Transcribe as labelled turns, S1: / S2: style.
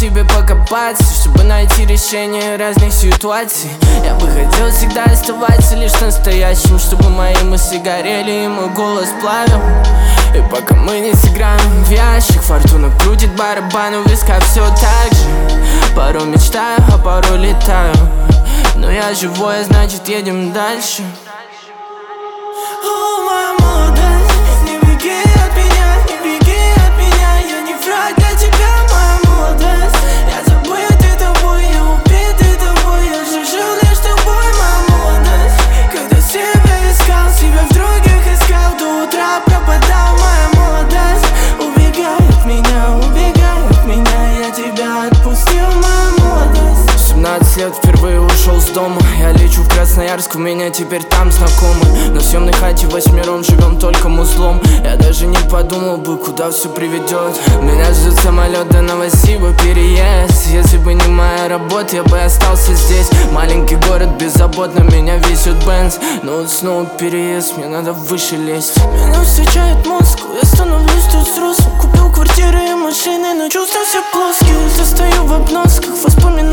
S1: себе покопаться, чтобы найти решение разных ситуаций. Я бы хотел всегда оставаться лишь настоящим, чтобы мои мысли горели и мой голос плавил. И пока мы не сыграем в ящик, фортуна крутит барабаны в висках все так же. Порой мечтаю, а порой летаю, но я живой, значит едем дальше.
S2: О, моя молодость, не беги от меня, не беги от меня. Я не враг для тебя, моя молодость. Я забытый тобой, я убитый тобой. Я же жил лишь тобой, моя молодость. Когда себя искал, себя в других искал, до утра пропадал, моя молодость. Убегай от меня, я тебя отпустил, моя молодость.
S1: 17 лет впервые ушел с дома. Я лечу в Красноярск, у меня теперь там знакомы. На съемной хате восьмером живем только музлом. Я даже не подумал бы, куда все приведет. Меня ждет самолет до Новосиба, переезд. Если бы не моя работа, я бы остался здесь. Маленький город, беззаботно меня везет Бенз. Но вот снова переезд, мне надо выше лезть.
S2: Меня встречает Москва, я становлюсь тут взрослым. Купил квартиры и машины, но чувства все плоские. Застаю в обносках воспоминаний.